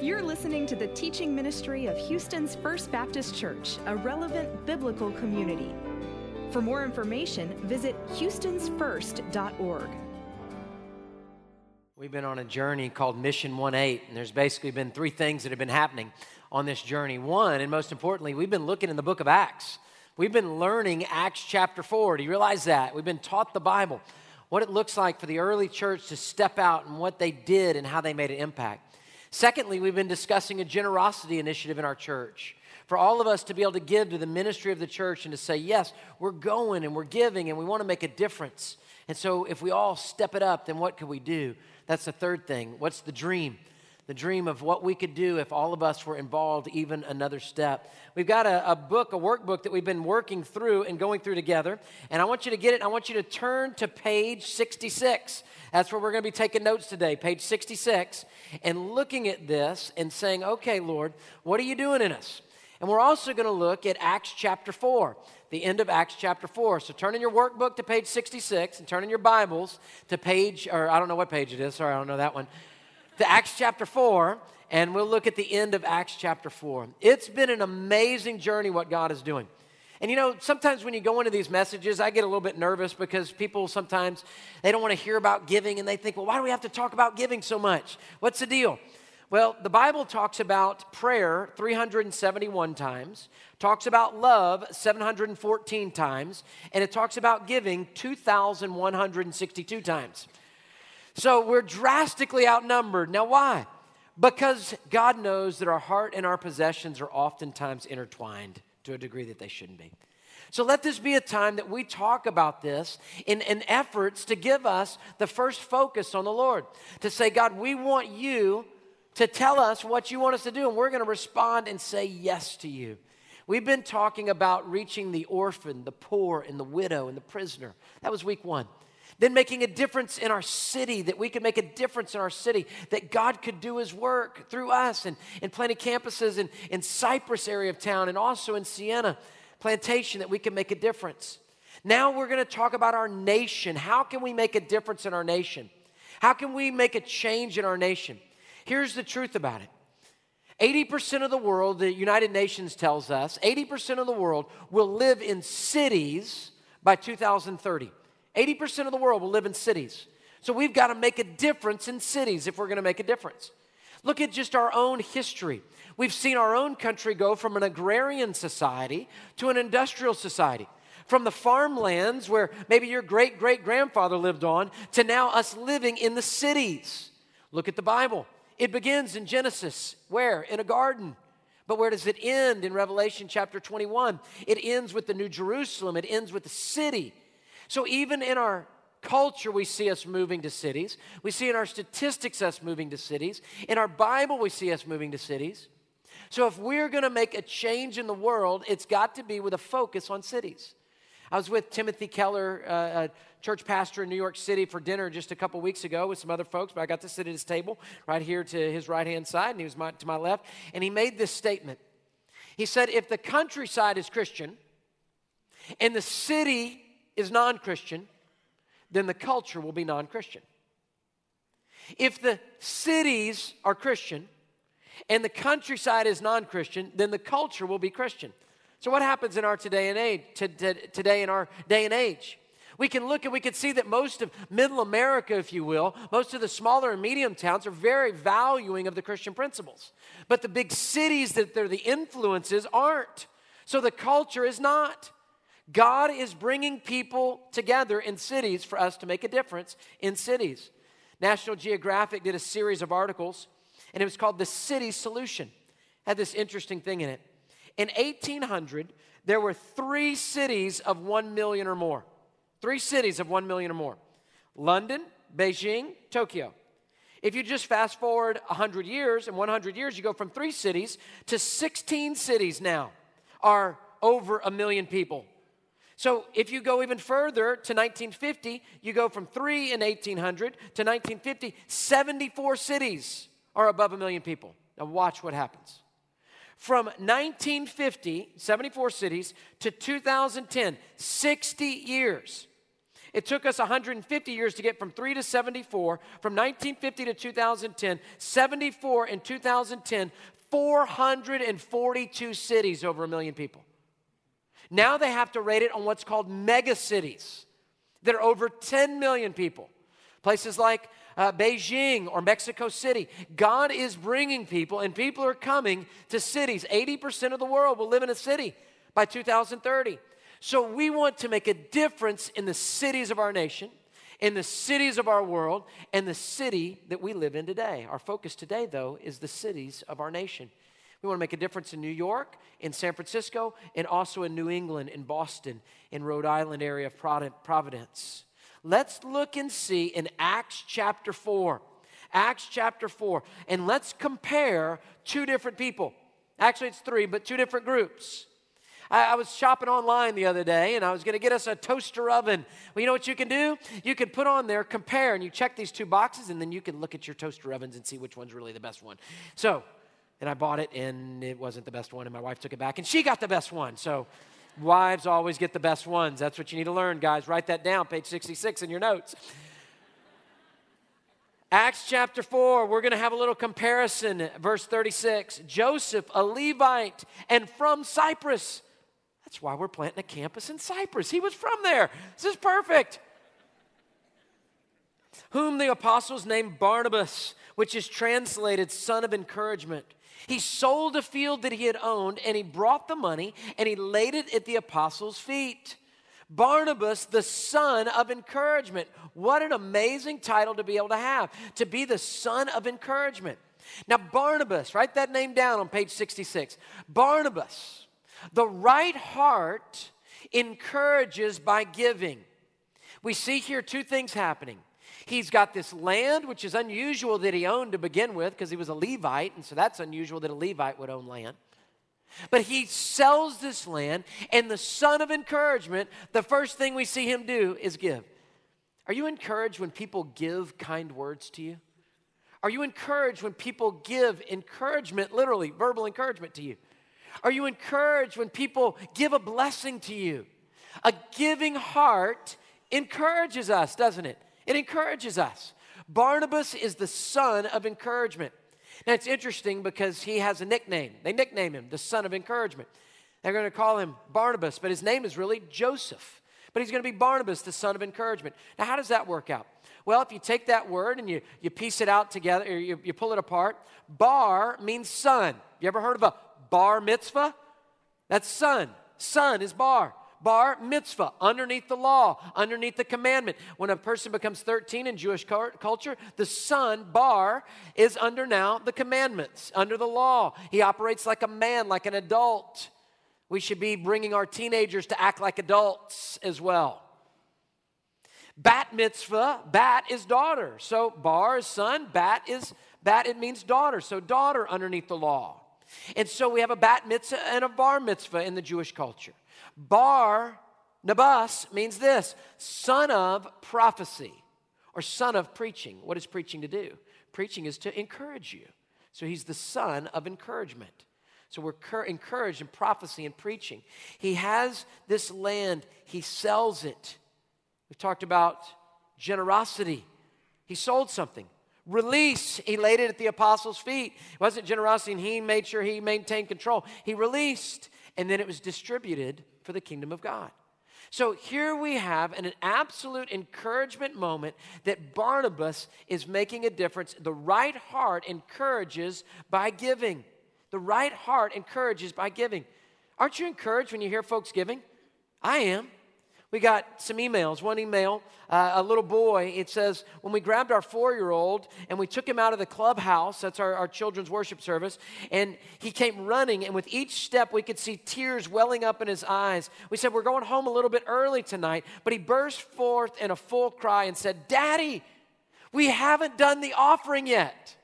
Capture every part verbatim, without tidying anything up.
You're listening to the teaching ministry of Houston's First Baptist Church, a relevant biblical community. For more information, visit houstons first dot org. We've been on a journey called Mission one eight, and there's basically been three things that have been happening on this journey. One, and most importantly, we've been looking in the book of Acts. We've been learning Acts chapter four. Do you realize that? We've been taught the Bible, what it looks like for the early church to step out and what they did and how they made an impact. Secondly, we've been discussing a generosity initiative in our church for all of us to be able to give to the ministry of the church and to say, yes, we're going and we're giving and we want to make a difference. And so if we all step it up, then what could we do? That's the third thing. What's the dream? The dream of what we could do if all of us were involved even another step. We've got a, a book, a workbook that we've been working through and going through together. And I want you to get it. I want you to turn to page sixty-six. That's where we're going to be taking notes today, page sixty-six, and looking at this and saying, okay, Lord, what are you doing in us? And we're also going to look at Acts chapter four, the end of Acts chapter four. So turn in your workbook to page sixty-six and turn in your Bibles to page, or I don't know what page it is. Sorry, I don't know that one. To Acts chapter four, and we'll look at the end of Acts chapter four. It's been an amazing journey what God is doing. And you know, sometimes when you go into these messages, I get a little bit nervous because people sometimes, they don't want to hear about giving and they think, well, why do we have to talk about giving so much? What's the deal? Well, the Bible talks about prayer three hundred seventy-one times, talks about love seven hundred fourteen times, and it talks about giving two thousand one hundred sixty-two times. So we're drastically outnumbered. Now why? Because God knows that our heart and our possessions are oftentimes intertwined to a degree that they shouldn't be. So let this be a time that we talk about this in, in efforts to give us the first focus on the Lord. To say, God, we want you to tell us what you want us to do, and we're going to respond and say yes to you. We've been talking about reaching the orphan, the poor, and the widow, and the prisoner. That was week one. Then making a difference in our city, that we could make a difference in our city, that God could do his work through us, and, and planting campuses in, in Cypress area of town, and also in Sienna Plantation, that we can make a difference. Now we're going to talk about our nation. How can we make a difference in our nation? How can we make a change in our nation? Here's the truth about it. eighty percent of the world, the United Nations tells us, eighty percent of the world will live in cities by two thousand thirty. eighty percent of the world will live in cities. So we've got to make a difference in cities if we're going to make a difference. Look at just our own history. We've seen our own country go from an agrarian society to an industrial society. From the farmlands where maybe your great-great-grandfather lived on to now us living in the cities. Look at the Bible. It begins in Genesis. Where? In a garden. But where does it end in Revelation chapter twenty-one? It ends with the New Jerusalem. It ends with the city. So even in our culture, we see us moving to cities. We see in our statistics us moving to cities. In our Bible, we see us moving to cities. So if we're going to make a change in the world, it's got to be with a focus on cities. I was with Timothy Keller, uh, a church pastor in New York City, for dinner just a couple weeks ago with some other folks, but I got to sit at his table right here to his right-hand side, and he was my, to my left, and he made this statement. He said, if the countryside is Christian and the city is non-Christian, then the culture will be non-Christian. If the cities are Christian and the countryside is non-Christian, then the culture will be Christian. So what happens in our today and age, to, to, today in our day and age? We can look and we can see that most of middle America, if you will, most of the smaller and medium towns are very valuing of the Christian principles. But the big cities that they're the influences aren't. So the culture is not. God is bringing people together in cities for us to make a difference in cities. National Geographic did a series of articles, and it was called The City Solution. It had this interesting thing in it. In eighteen hundred, there were three cities of one million or more. Three cities of one million or more. London, Beijing, Tokyo. If you just fast forward one hundred years, in one hundred years, you go from three cities to sixteen cities now are over a million people. So if you go even further to nineteen fifty, you go from three in eighteen hundred to nineteen fifty, seventy-four cities are above a million people. Now watch what happens. From nineteen fifty, seventy-four cities, to two thousand ten, sixty years. It took us one hundred fifty years to get from three to seventy-four, from nineteen fifty to two thousand ten, seventy-four in two thousand ten, four hundred forty-two cities over a million people. Now they have to rate it on what's called mega cities that are over ten million people. Places like uh, Beijing or Mexico City. God is bringing people, and people are coming to cities. eighty percent of the world will live in a city by two thousand thirty. So we want to make a difference in the cities of our nation, in the cities of our world, and the city that we live in today. Our focus today, though, is the cities of our nation. We want to make a difference in New York, in San Francisco, and also in New England, in Boston, in Rhode Island area of Providence. Let's look and see in Acts chapter four. Acts chapter four. And let's compare two different people. Actually, it's three, but two different groups. I, I was shopping online the other day, and I was going to get us a toaster oven. Well, you know what you can do? You can put on there, compare, and you check these two boxes, and then you can look at your toaster ovens and see which one's really the best one. So, and I bought it, and it wasn't the best one, and my wife took it back, and she got the best one. So, wives always get the best ones. That's what you need to learn, guys. Write that down, page sixty-six in your notes. Acts chapter four, we're going to have a little comparison. Verse thirty-six, Joseph, a Levite, and from Cyprus. That's why we're planting a campus in Cyprus. He was from there. This is perfect. Whom the apostles named Barnabas, which is translated son of encouragement. He sold a field that he had owned, and he brought the money, and he laid it at the apostles' feet. Barnabas, the son of encouragement. What an amazing title to be able to have, to be the son of encouragement. Now, Barnabas, write that name down on page sixty-six. Barnabas, the right heart encourages by giving. We see here two things happening. He's got this land, which is unusual that he owned to begin with because he was a Levite, and so that's unusual that a Levite would own land. But he sells this land, and the son of encouragement, the first thing we see him do is give. Are you encouraged when people give kind words to you? Are you encouraged when people give encouragement, literally, verbal encouragement to you? Are you encouraged when people give a blessing to you? A giving heart encourages us, doesn't it? It encourages us. Barnabas is the son of encouragement. Now, it's interesting because he has a nickname. They nickname him the son of encouragement. They're going to call him Barnabas, but his name is really Joseph. But he's going to be Barnabas, the son of encouragement. Now, how does that work out? Well, if you take that word and you, you piece it out together, or you, you pull it apart, bar means son. You ever heard of a bar mitzvah? That's son. Son is bar. Bar mitzvah, underneath the law, underneath the commandment. When a person becomes thirteen in Jewish culture, the son, bar, is under now the commandments, under the law. He operates like a man, like an adult. We should be bringing our teenagers to act like adults as well. Bat mitzvah, bat is daughter. So bar is son, bat is, bat it means daughter. So daughter underneath the law. And so we have a bat mitzvah and a bar mitzvah in the Jewish culture. Bar, nabas, means this, son of prophecy or son of preaching. What is preaching to do? Preaching is to encourage you. So he's the son of encouragement. So we're cur- encouraged in prophecy and preaching. He has this land. He sells it. We've talked about generosity. He sold something. Release, he laid it at the apostles' feet. It wasn't generosity, and he made sure he maintained control. He released, and then it was distributed for the kingdom of God. So here we have an, an absolute encouragement moment that Barnabas is making a difference. The right heart encourages by giving. The right heart encourages by giving. Aren't you encouraged when you hear folks giving? I am. We got some emails. One email, uh, a little boy, it says, when we grabbed our four-year-old and we took him out of the clubhouse, that's our, our children's worship service, and he came running, and with each step we could see tears welling up in his eyes. We said, we're going home a little bit early tonight, but he burst forth in a full cry and said, Daddy, we haven't done the offering yet.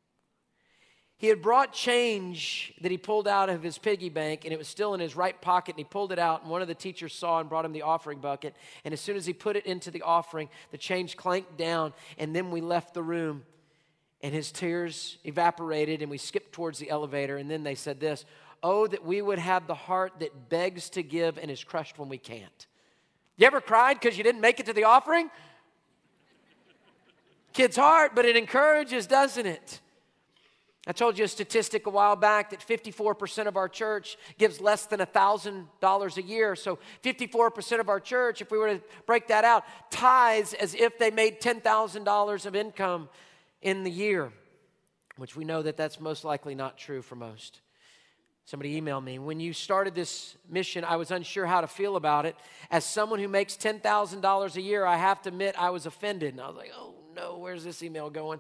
He had brought change that he pulled out of his piggy bank, and it was still in his right pocket, and he pulled it out, and one of the teachers saw and brought him the offering bucket, and as soon as he put it into the offering, the change clanked down, and then we left the room, and his tears evaporated, and we skipped towards the elevator, and then they said this, oh, that we would have the heart that begs to give and is crushed when we can't. You ever cried because you didn't make it to the offering? Kid's heart, but it encourages, doesn't it? I told you a statistic a while back that fifty-four percent of our church gives less than one thousand dollars a year. So fifty-four percent of our church, if we were to break that out, tithes as if they made ten thousand dollars of income in the year, which we know that that's most likely not true for most. Somebody emailed me, when you started this mission, I was unsure how to feel about it. As someone who makes ten thousand dollars a year, I have to admit I was offended. And I was like, oh no, where's this email going?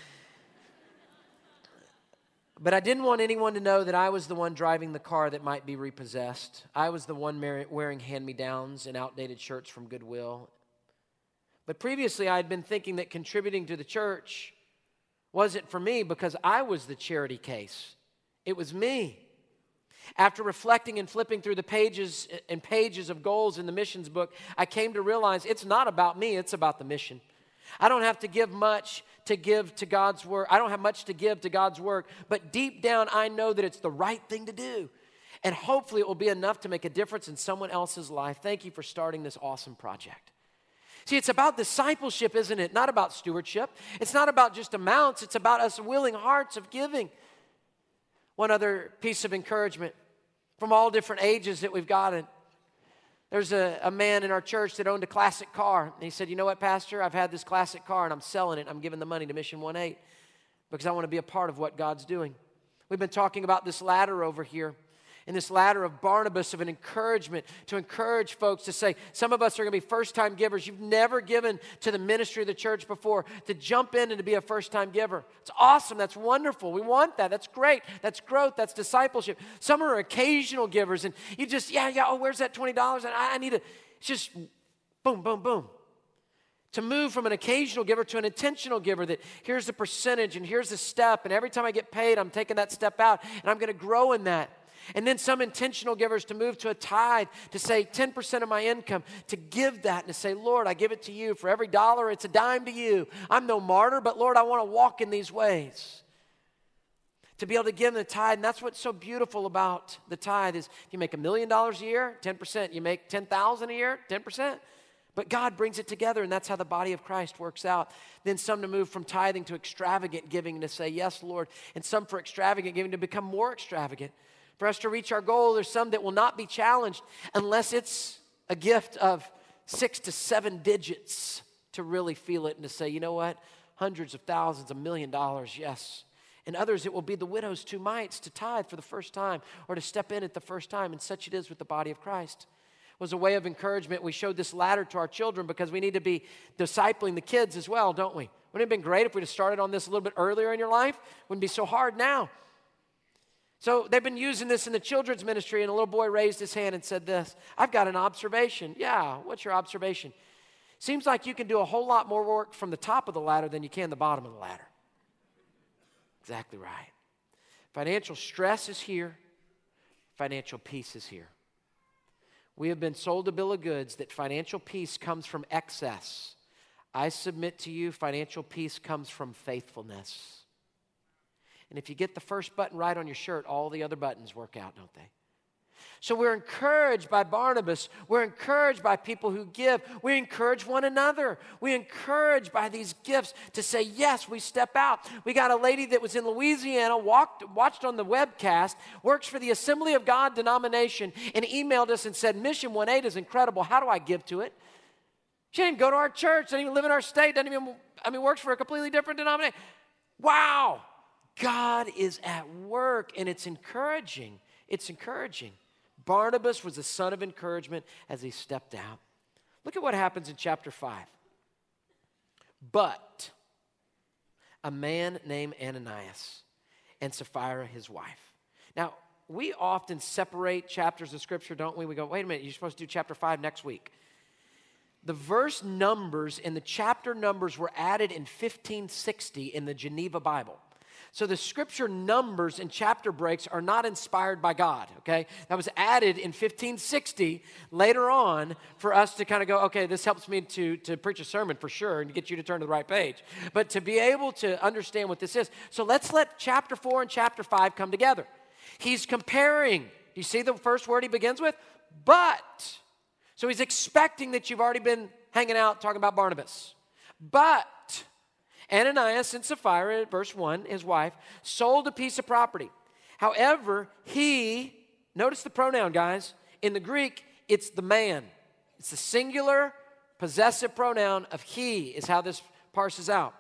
But I didn't want anyone to know that I was the one driving the car that might be repossessed. I was the one wearing hand-me-downs and outdated shirts from Goodwill. But previously, I had been thinking that contributing to the church wasn't for me because I was the charity case. It was me. After reflecting and flipping through the pages and pages of goals in the missions book, I came to realize it's not about me, it's about the mission. I don't have to give much to give to God's work. I don't have much to give to God's work, but deep down I know that it's the right thing to do. And hopefully it will be enough to make a difference in someone else's life. Thank you for starting this awesome project. See, it's about discipleship, isn't it? Not about stewardship. It's not about just amounts. It's about us willing hearts of giving. One other piece of encouragement from all different ages that we've gotten. There's a, a man in our church that owned a classic car. And he said, you know what, Pastor? I've had this classic car and I'm selling it. I'm giving the money to Mission one eight because I want to be a part of what God's doing. We've been talking about this ladder over here. And this ladder of Barnabas, of an encouragement to encourage folks to say, some of us are going to be first-time givers. You've never given to the ministry of the church before, to jump in and to be a first-time giver. It's awesome. That's wonderful. We want that. That's great. That's growth. That's discipleship. Some are occasional givers, and you just, yeah, yeah, oh, where's that twenty dollars? And I, I need to, it's just boom, boom, boom. To move from an occasional giver to an intentional giver, that here's the percentage and here's the step, and every time I get paid, I'm taking that step out, and I'm going to grow in that. And then some intentional givers to move to a tithe, to say ten percent of my income, to give that and to say, Lord, I give it to you. For every dollar, it's a dime to you. I'm no martyr, but Lord, I want to walk in these ways. To be able to give the tithe, and that's what's so beautiful about the tithe is you make a million dollars a year, ten percent. You make ten thousand dollars a year, ten percent. But God brings it together, and that's how the body of Christ works out. Then some to move from tithing to extravagant giving and to say, yes, Lord. And some for extravagant giving to become more extravagant. For us to reach our goal, there's some that will not be challenged unless it's a gift of six to seven digits to really feel it and to say, you know what, hundreds of thousands, a million dollars, yes. And others, it will be the widow's two mites to tithe for the first time or to step in at the first time, and such it is with the body of Christ. It was a way of encouragement. We showed this ladder to our children because we need to be discipling the kids as well, don't we? Wouldn't it have been great if we'd have started on this a little bit earlier in your life? It wouldn't be so hard now. So they've been using this in the children's ministry, and a little boy raised his hand and said this, I've got an observation. Yeah, what's your observation? Seems like you can do a whole lot more work from the top of the ladder than you can the bottom of the ladder. Exactly right. Financial stress is here. Financial peace is here. We have been sold a bill of goods that financial peace comes from excess. I submit to you, financial peace comes from faithfulness. And if you get the first button right on your shirt, all the other buttons work out, don't they? So we're encouraged by Barnabas. We're encouraged by people who give. We encourage one another. We encourage by these gifts to say, yes, we step out. We got a lady that was in Louisiana, walked, watched on the webcast, works for the Assembly of God denomination, and emailed us and said, Mission one eight is incredible. How do I give to it? She didn't go to our church, doesn't even live in our state, doesn't even, I mean, works for a completely different denomination. Wow. God is at work, and it's encouraging. It's encouraging. Barnabas was a son of encouragement as he stepped out. Look at what happens in chapter five. But a man named Ananias and Sapphira, his wife. Now, we often separate chapters of Scripture, don't we? We go, wait a minute, you're supposed to do chapter five next week. The verse numbers and the chapter numbers were added in fifteen sixty in the Geneva Bible. So the scripture numbers and chapter breaks are not inspired by God, okay? That was added in fifteen sixty later on for us to kind of go, okay, this helps me to, to preach a sermon for sure and get you to turn to the right page. But to be able to understand what this is. So let's let chapter four and chapter five come together. He's comparing. Do you see the first word he begins with? But. So he's expecting that you've already been hanging out talking about Barnabas. But Ananias and Sapphira, verse one, his wife, sold a piece of property. However, he, notice the pronoun, guys. In the Greek, it's the man. It's the singular possessive pronoun of he is how this parses out.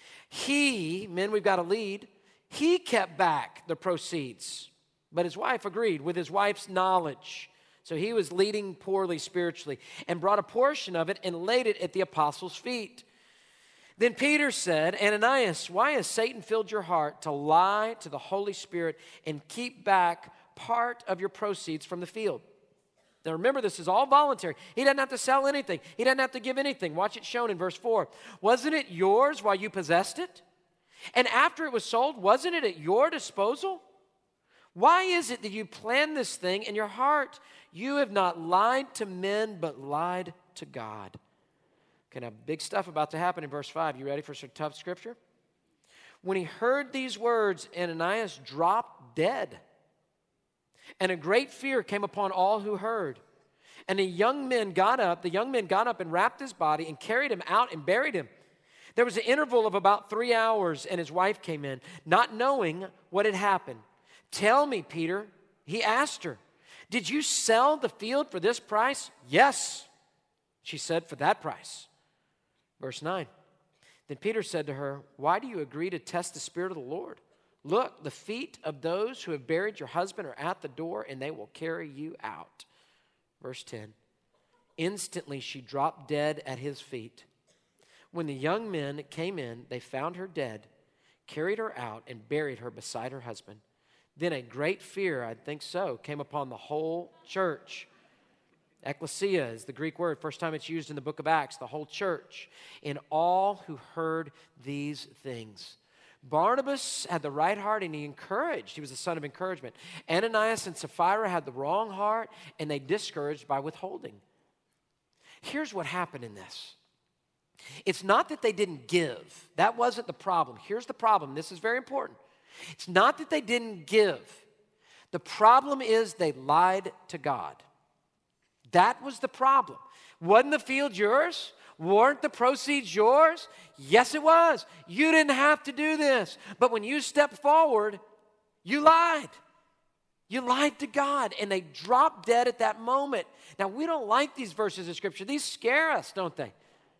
He, men, we've got to lead, he kept back the proceeds. But his wife agreed with his wife's knowledge. So he was leading poorly spiritually and brought a portion of it and laid it at the apostles' feet. Then Peter said, Ananias, why has Satan filled your heart to lie to the Holy Spirit and keep back part of your proceeds from the field? Now remember, this is all voluntary. He doesn't have to sell anything. He doesn't have to give anything. Watch it shown in verse four. Wasn't it yours while you possessed it? And after it was sold, wasn't it at your disposal? Why is it that you planned this thing in your heart? You have not lied to men, but lied to God. Okay, now big stuff about to happen in verse five. You ready for some tough scripture? When he heard these words, Ananias dropped dead. And a great fear came upon all who heard. And the young men got up, the young men got up and wrapped his body and carried him out and buried him. There was an interval of about three hours, and his wife came in, not knowing what had happened. Tell me, Peter, he asked her, did you sell the field for this price? Yes, she said, for that price. Verse nine. Then Peter said to her, why do you agree to test the Spirit of the Lord? Look, the feet of those who have buried your husband are at the door, and they will carry you out. Verse ten. Instantly she dropped dead at his feet. When the young men came in, they found her dead, carried her out, and buried her beside her husband. Then a great fear, I think so, came upon the whole church. Ecclesia is the Greek word, first time it's used in the book of Acts, the whole church, and all who heard these things. Barnabas had the right heart and he encouraged. He was the son of encouragement. Ananias and Sapphira had the wrong heart and they discouraged by withholding. Here's what happened in this. It's not that they didn't give. That wasn't the problem. Here's the problem. This is very important. It's not that they didn't give. The problem is they lied to God. That was the problem. Wasn't the field yours? Weren't the proceeds yours? Yes, it was. You didn't have to do this. But when you stepped forward, you lied. You lied to God, and they dropped dead at that moment. Now, we don't like these verses of Scripture. These scare us, don't they?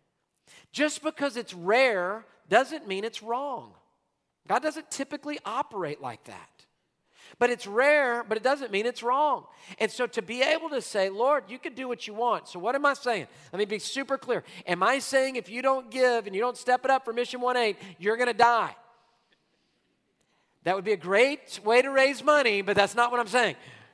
Just because it's rare doesn't mean it's wrong. God doesn't typically operate like that. But it's rare, but it doesn't mean it's wrong. And so to be able to say, Lord, you can do what you want. So what am I saying? Let me be super clear. Am I saying if you don't give and you don't step it up for Mission one eight, you're going to die? That would be a great way to raise money, but that's not what I'm saying.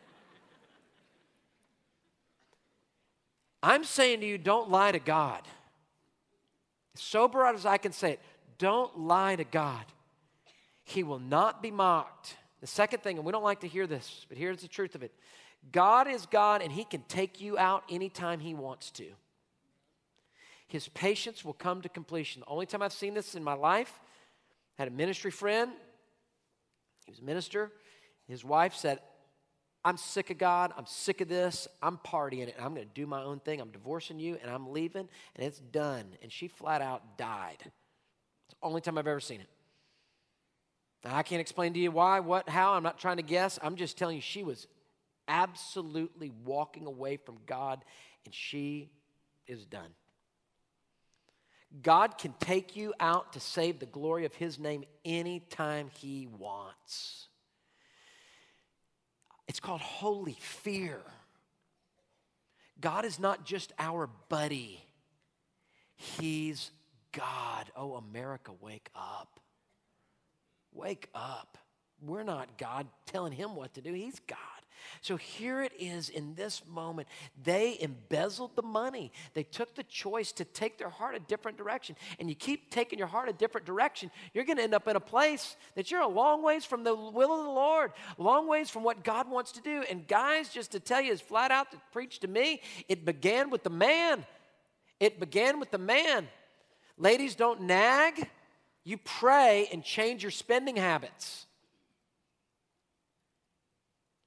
I'm saying to you, don't lie to God. As sober as I can say it, don't lie to God. He will not be mocked. The second thing, and we don't like to hear this, but here's the truth of it. God is God, and he can take you out anytime he wants to. His patience will come to completion. The only time I've seen this in my life, I had a ministry friend. He was a minister. His wife said, I'm sick of God. I'm sick of this. I'm partying it. I'm going to do my own thing. I'm divorcing you, and I'm leaving, and it's done. And she flat out died. It's the only time I've ever seen it. Now, I can't explain to you why, what, how. I'm not trying to guess. I'm just telling you she was absolutely walking away from God, and she is done. God can take you out to save the glory of his name anytime he wants. It's called holy fear. God is not just our buddy. He's God. Oh, America, wake up. Wake up. We're not God telling him what to do. He's God. So here it is in this moment. They embezzled the money. They took the choice to take their heart a different direction. And you keep taking your heart a different direction, you're going to end up in a place that you're a long ways from the will of the Lord, a long ways from what God wants to do. And guys, just to tell you, as flat out to preach to me, it began with the man. It began with the man. Ladies, don't nag. You pray and change your spending habits.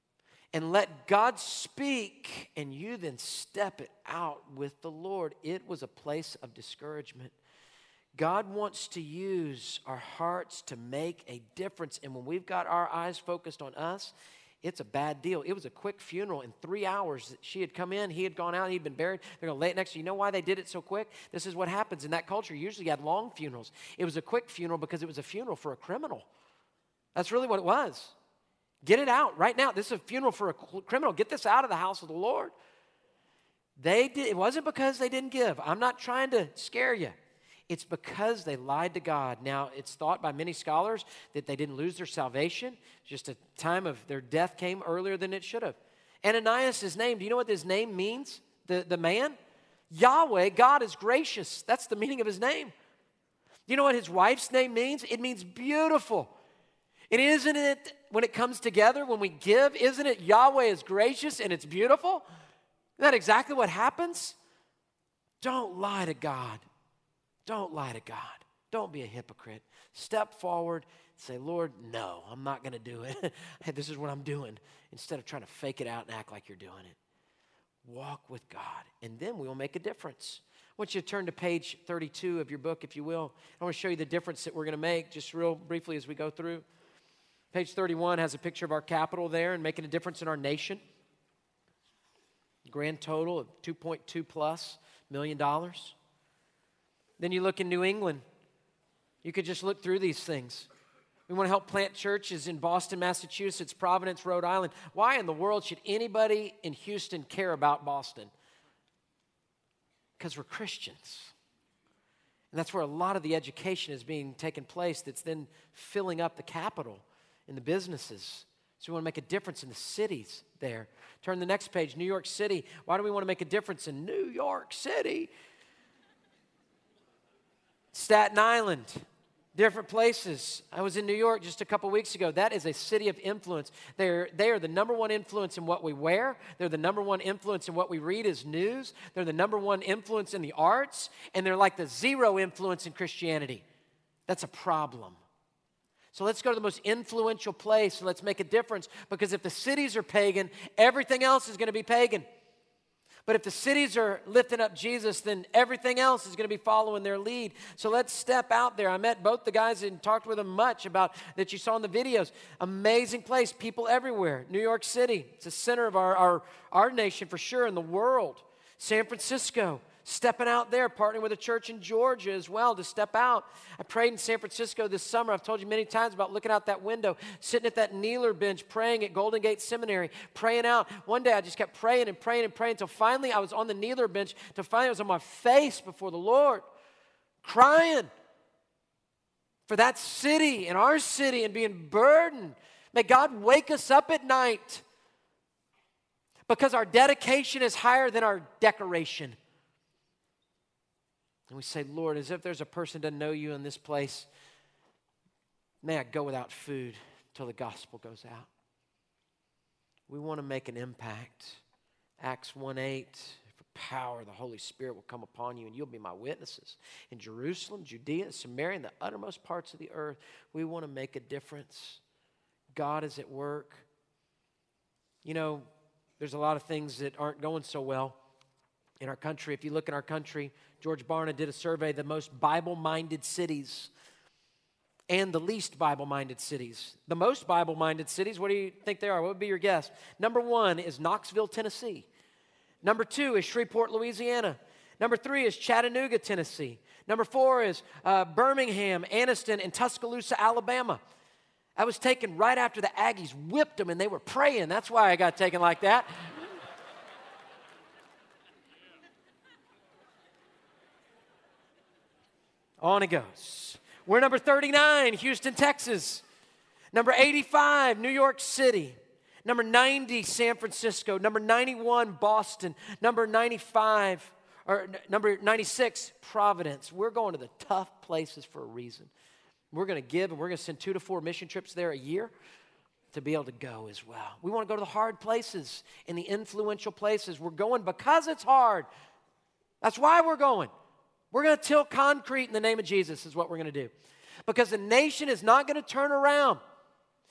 and let God speak, and you then step it out with the Lord. It was a place of discouragement. God wants to use our hearts to make a difference, and when we've got our eyes focused on us, it's a bad deal. It was a quick funeral. In three hours, she had come in, he had gone out, he'd been buried. They're going to lay it next to you. You know why they did it so quick? This is what happens in that culture. You usually had long funerals. It was a quick funeral because it was a funeral for a criminal. That's really what it was. Get it out right now. This is a funeral for a criminal. Get this out of the house of the Lord. They did. It wasn't because they didn't give. I'm not trying to scare you. It's because they lied to God. Now, it's thought by many scholars that they didn't lose their salvation. Just a time of their death came earlier than it should have. Ananias is named. Do you know what his name means? The, the man? Yahweh, God is gracious. That's the meaning of his name. You know what his wife's name means? It means beautiful. And isn't it, when it comes together, when we give, isn't it Yahweh is gracious and it's beautiful? Isn't that exactly what happens? Don't lie to God. Don't lie to God. Don't be a hypocrite. Step forward and say, Lord, no, I'm not going to do it. Hey, this is what I'm doing. Instead of trying to fake it out and act like you're doing it. Walk with God, and then we will make a difference. I want you to turn to page thirty-two of your book, if you will. I want to show you the difference that we're going to make just real briefly as we go through. Page thirty-one has a picture of our capital there and making a difference in our nation. Grand total of two point two plus million dollars. Then you look in New England. You could just look through these things. We want to help plant churches in Boston, Massachusetts, Providence, Rhode Island. Why in the world should anybody in Houston care about Boston? Because we're Christians. And that's where a lot of the education is being taken place that's then filling up the capital and the businesses. So we want to make a difference in the cities there. Turn to the next page, New York City. Why do we want to make a difference in New York City? Staten Island, different places. I was in New York just a couple weeks ago. That is a city of influence. They're, they are the number one influence in what we wear. They're the number one influence in what we read as news. They're the number one influence in the arts. And they're like the zero influence in Christianity. That's a problem. So let's go to the most influential place and let's make a difference. Because if the cities are pagan, everything else is going to be pagan. But if the cities are lifting up Jesus, then everything else is going to be following their lead. So let's step out there. I met both the guys and talked with them much about that you saw in the videos. Amazing place, people everywhere. New York City, it's the center of our, our, our nation for sure, in the world. San Francisco, stepping out there, partnering with a church in Georgia as well to step out. I prayed in San Francisco this summer. I've told you many times about looking out that window, sitting at that kneeler bench, praying at Golden Gate Seminary, praying out. One day I just kept praying and praying and praying until finally I was on the kneeler bench, until finally I was on my face before the Lord, crying for that city and our city and being burdened. May God wake us up at night because our dedication is higher than our decoration. And we say, Lord, as if there's a person that doesn't know you in this place, may I go without food until the gospel goes out. We want to make an impact. Acts one eight, for power, the Holy Spirit will come upon you, and you'll be my witnesses in Jerusalem, Judea, Samaria, and the uttermost parts of the earth. We want to make a difference. God is at work. You know, there's a lot of things that aren't going so well in our country. If you look in our country, George Barna did a survey of the most Bible-minded cities and the least Bible-minded cities. The most Bible-minded cities, what do you think they are? What would be your guess? Number one is Knoxville, Tennessee. Number two is Shreveport, Louisiana. Number three is Chattanooga, Tennessee. Number four is uh, Birmingham, Anniston, and Tuscaloosa, Alabama. I was taken right after the Aggies whipped them and they were praying. That's why I got taken like that. On it goes. We're number thirty-nine, Houston, Texas. Number eighty-five, New York City. Number ninety, San Francisco. Number ninety-one, Boston. Number ninety-five, or n- number ninety-six, Providence. We're going to the tough places for a reason. We're going to give, and we're going to send two to four mission trips there a year to be able to go as well. We want to go to the hard places and the influential places. We're going because it's hard. That's why we're going. We're going to till concrete in the name of Jesus is what we're going to do. Because the nation is not going to turn around.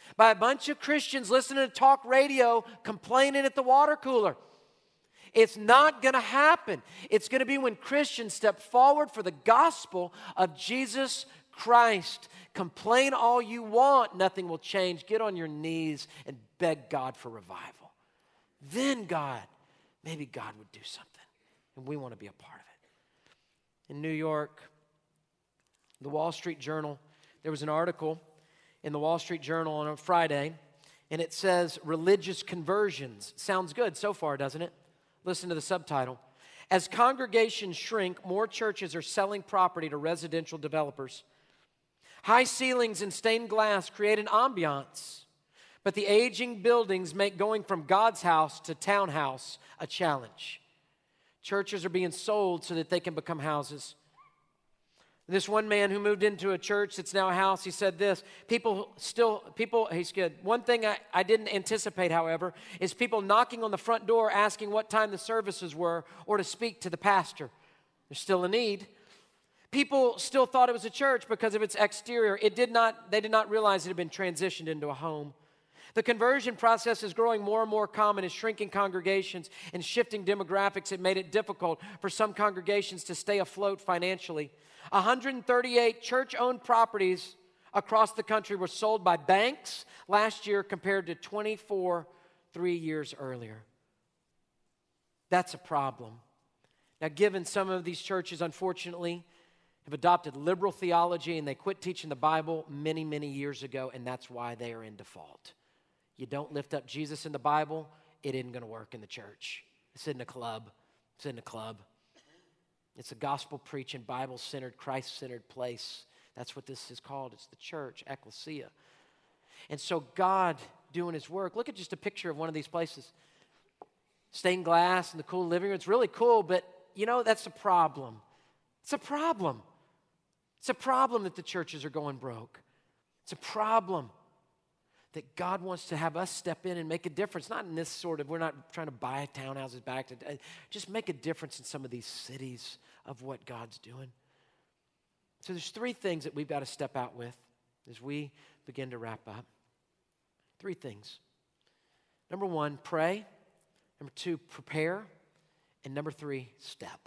by a bunch of Christians listening to talk radio complaining at the water cooler. It's not going to happen. It's going to be when Christians step forward for the gospel of Jesus Christ. Complain all you want, nothing will change. Get on your knees and beg God for revival. Then God, maybe God would do something. And we want to be a part of it. In New York, the Wall Street Journal, there was an article in the Wall Street Journal on a Friday, and it says, religious conversions. Sounds good so far, doesn't it? Listen to the subtitle. As congregations shrink, more churches are selling property to residential developers. High ceilings and stained glass create an ambiance, but the aging buildings make going from God's house to townhouse a challenge. Churches are being sold so that they can become houses. This one man who moved into a church that's now a house, he said this, people still, people, he's good. One thing I, I didn't anticipate, however, is people knocking on the front door asking what time the services were or to speak to the pastor. There's still a need. People still thought it was a church because of its exterior. It did not, they did not realize it had been transitioned into a home. The conversion process is growing more and more common as shrinking congregations and shifting demographics have made it difficult for some congregations to stay afloat financially. one hundred thirty-eight church-owned properties across the country were sold by banks last year compared to twenty-four three years earlier. That's a problem. Now, given some of these churches, unfortunately, have adopted liberal theology and they quit teaching the Bible many, many years ago, and that's why they are in default. You don't lift up Jesus in the Bible, it isn't going to work in the church. It's in the club. It's in the club. It's a gospel-preaching, Bible-centered, Christ-centered place. That's what this is called. It's the church, ecclesia. And so God doing his work. Look at just a picture of one of these places. Stained glass and the cool living room. It's really cool, but, you know, that's a problem. It's a problem. It's a problem that the churches are going broke. It's a problem that God wants to have us step in and make a difference. Not in this sort of, we're not trying to buy townhouses back. to Just make a difference in some of these cities of what God's doing. So there's three things that we've got to step out with as we begin to wrap up. Three things. Number one, pray. Number two, prepare. And number three, step.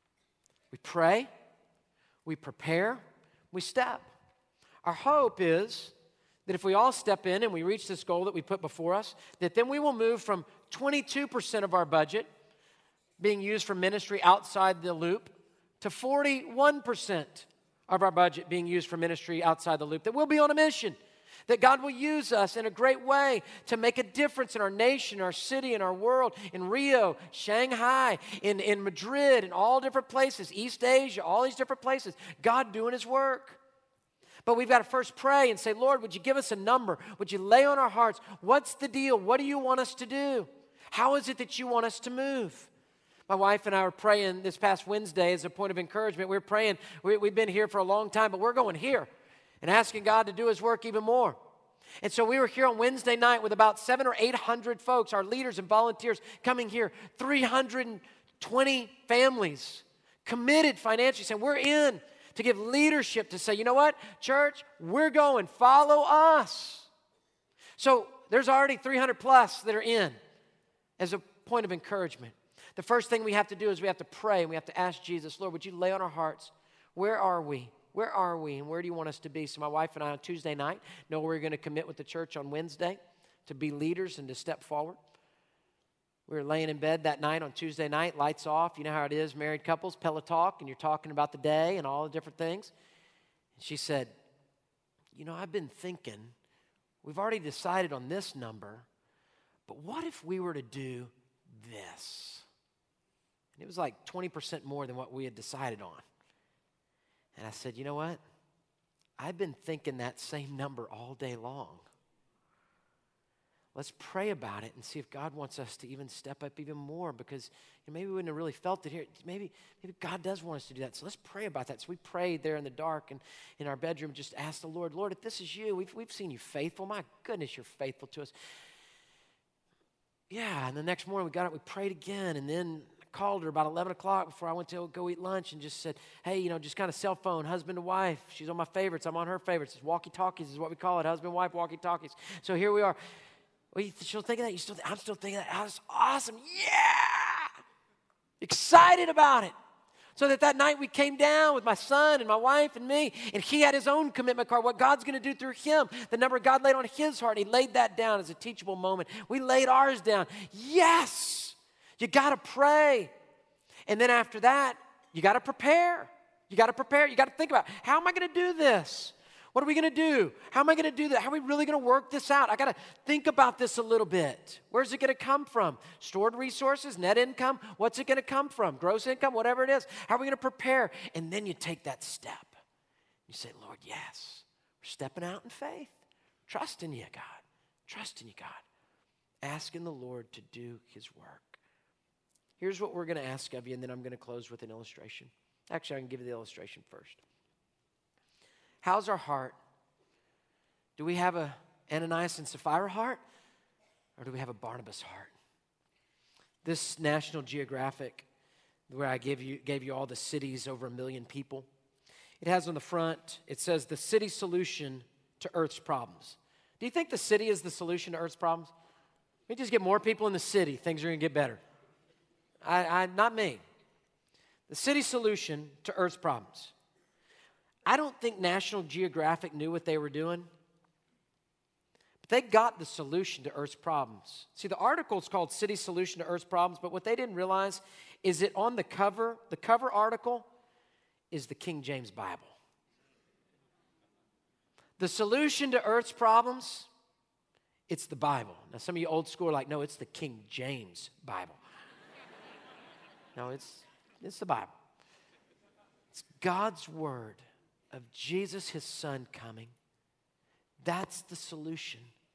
We pray, we prepare, we step. Our hope is that if we all step in and we reach this goal that we put before us, that then we will move from twenty-two percent of our budget being used for ministry outside the loop to forty-one percent of our budget being used for ministry outside the loop, that we'll be on a mission, that God will use us in a great way to make a difference in our nation, our city, and our world, in Rio, Shanghai, in, in Madrid, in all different places, East Asia, all these different places, God doing his work. But we've got to first pray and say, Lord, would you give us a number? Would you lay on our hearts? What's the deal? What do you want us to do? How is it that you want us to move? My wife and I were praying this past Wednesday as a point of encouragement. We were praying. We, we've been here for a long time, but we're going here and asking God to do his work even more. And so we were here on Wednesday night with about seven or eight hundred folks, our leaders and volunteers coming here, three hundred twenty families committed financially, saying we're in to give leadership to say, you know what, church, we're going, follow us. So there's already three hundred plus that are in as a point of encouragement. The first thing we have to do is we have to pray and we have to ask Jesus, Lord, would you lay on our hearts, where are we? Where are we and where do you want us to be? So my wife and I on Tuesday night know we're going to commit with the church on Wednesday to be leaders and to step forward. We were laying in bed that night on Tuesday night, lights off. You know how it is, married couples, pillow talk, and you're talking about the day and all the different things. And she said, you know, I've been thinking, we've already decided on this number, but what if we were to do this? And it was like twenty percent more than what we had decided on. And I said, you know what? I've been thinking that same number all day long. Let's pray about it and see if God wants us to even step up even more, because you know, maybe we wouldn't have really felt it here. Maybe, maybe God does want us to do that. So let's pray about that. So we prayed there in the dark and in our bedroom, just asked the Lord, Lord, if this is you, we've, we've seen you faithful. My goodness, you're faithful to us. Yeah, and the next morning we got up, we prayed again, and then called her about eleven o'clock before I went to go eat lunch and just said, hey, you know, just kind of cell phone, husband to wife. She's on my favorites. I'm on her favorites. It's walkie-talkies is what we call it, husband-wife walkie-talkies. So here we are. Well, you still thinking that? You still? I'm still thinking that. That's awesome. Yeah! Excited about it. So that that night we came down with my son and my wife and me, and he had his own commitment card, what God's going to do through him, the number God laid on his heart. He laid that down as a teachable moment. We laid ours down. Yes! You got to pray. And then after that, you got to prepare. You got to prepare. You got to think about, how am I going to do this? What are we going to do? How am I going to do that? How are we really going to work this out? I got to think about this a little bit. Where's it going to come from? Stored resources, net income? What's it going to come from? Gross income, whatever it is. How are we going to prepare? And then you take that step. You say, Lord, yes, we're stepping out in faith. Trusting you, God. Trusting you, God. Asking the Lord to do his work. Here's what we're going to ask of you, and then I'm going to close with an illustration. Actually, I can give you the illustration first. How's our heart? Do we have a Ananias and Sapphira heart, or do we have a Barnabas heart? This National Geographic, where I gave you, gave you all the cities, over a million people, it has on the front, it says the city solution to Earth's problems. Do you think the city is the solution to Earth's problems? We just get more people in the city, things are going to get better. I, I, not me. The city solution to Earth's problems. I don't think National Geographic knew what they were doing, but they got the solution to Earth's problems. See, the article is called City Solution to Earth's Problems, but what they didn't realize is that on the cover, the cover article is the King James Bible. The solution to Earth's problems, it's the Bible. Now, some of you old school are like, no, it's the King James Bible. No, it's, it's the Bible. It's God's word of Jesus, his son, coming. That's the solution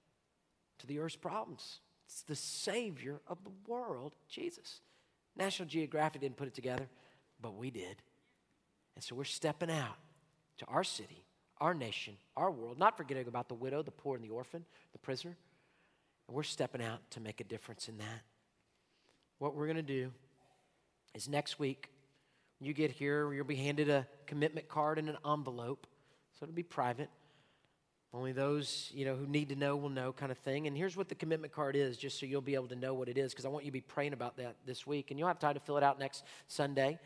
to the earth's problems. It's the Savior of the world, Jesus. National Geographic didn't put it together, but we did. And so we're stepping out to our city, our nation, our world, not forgetting about the widow, the poor, and the orphan, the prisoner. And we're stepping out to make a difference in that. What we're going to do is next week, when you get here, you'll be handed a commitment card and an envelope. So it'll be private. Only those, you know, who need to know will know, kind of thing. And here's what the commitment card is, just so you'll be able to know what it is, because I want you to be praying about that this week. And you'll have time to fill it out next Sunday,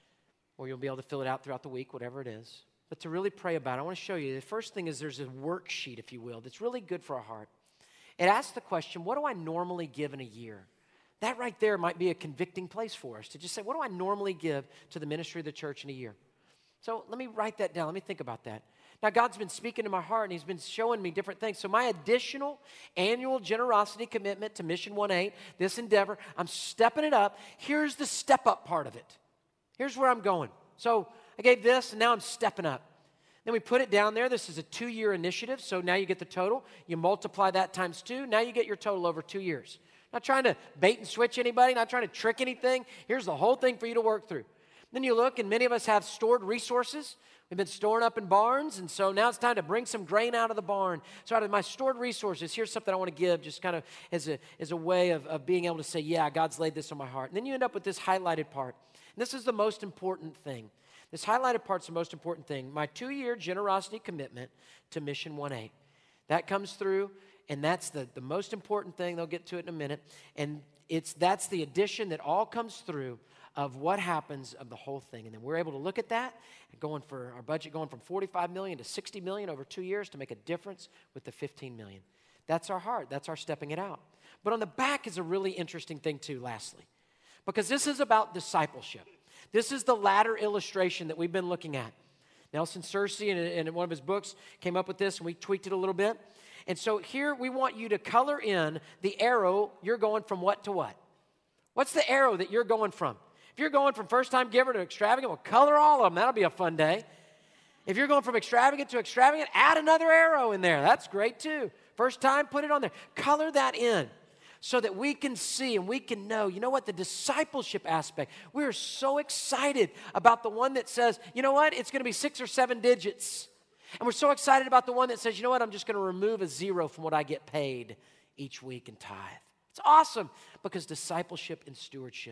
or you'll be able to fill it out throughout the week, whatever it is. But to really pray about it, I want to show you. The first thing is there's a worksheet, if you will, that's really good for our heart. It asks the question, what do I normally give in a year? That right there might be a convicting place for us to just say, what do I normally give to the ministry of the church in a year? So let me write that down. Let me think about that. Now, God's been speaking to my heart, and he's been showing me different things. So my additional annual generosity commitment to Mission one eight, this endeavor, I'm stepping it up. Here's the step-up part of it. Here's where I'm going. So I gave this, and now I'm stepping up. Then we put it down there. This is a two-year initiative, so now you get the total. You multiply that times two. Now you get your total over two years. Not trying to bait and switch anybody, not trying to trick anything. Here's the whole thing for you to work through. Then you look, and many of us have stored resources. We've been storing up in barns, and so now it's time to bring some grain out of the barn. So out of my stored resources, here's something I want to give just kind of as a, as a way of, of being able to say, yeah, God's laid this on my heart. And then you end up with this highlighted part. And this is the most important thing. This highlighted part's the most important thing. My two-year generosity commitment to Mission one eight. That comes through. And that's the, the most important thing. They'll get to it in a minute. And it's that's the addition that all comes through of what happens of the whole thing. And then we're able to look at that and going for our budget going from forty-five million dollars to sixty million dollars over two years to make a difference with the fifteen million dollars. That's our heart. That's our stepping it out. But on the back is a really interesting thing too, lastly. Because this is about discipleship. This is the ladder illustration that we've been looking at. Nelson Searcy, in, in one of his books, came up with this, and we tweaked it a little bit. And so here we want you to color in the arrow. You're going from what to what? What's the arrow that you're going from? If you're going from first-time giver to extravagant, well, color all of them. That'll be a fun day. If you're going from extravagant to extravagant, add another arrow in there. That's great too. First time, put it on there. Color that in so that we can see and we can know, you know what, the discipleship aspect. We're so excited about the one that says, you know what, it's going to be six or seven digits. And we're so excited about the one that says, you know what, I'm just going to remove a zero from what I get paid each week in tithe. It's awesome because discipleship and stewardship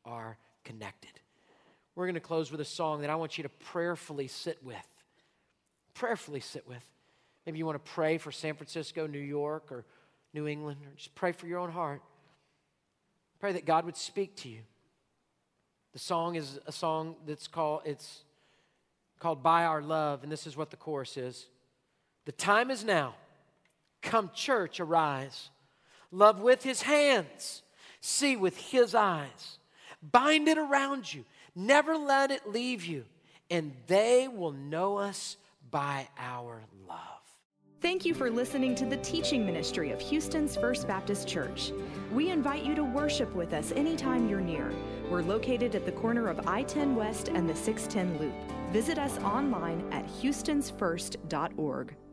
are connected. We're going to close with a song that I want you to prayerfully sit with. Prayerfully sit with. Maybe you want to pray for San Francisco, New York, or New England, or just pray for your own heart. Pray that God would speak to you. The song is a song that's called, it's called By Our Love, and this is what the chorus is. The time is now. Come, church, arise. Love with his hands. See with his eyes. Bind it around you. Never let it leave you. And they will know us by our love. Thank you for listening to the teaching ministry of Houston's First Baptist Church. We invite you to worship with us anytime you're near. We're located at the corner of I ten West and the six ten Loop. Visit us online at houstons first dot org.